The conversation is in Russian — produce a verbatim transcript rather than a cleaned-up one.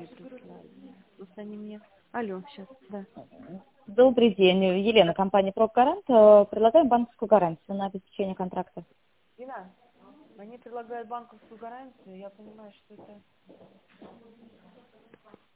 прислали. Просто они мне... Алло, сейчас, да. Добрый день, Елена, компания PropGarant. Э, Предлагаем банковскую гарантию на обеспечение контракта. Дина, они предлагают банковскую гарантию, я понимаю, что это...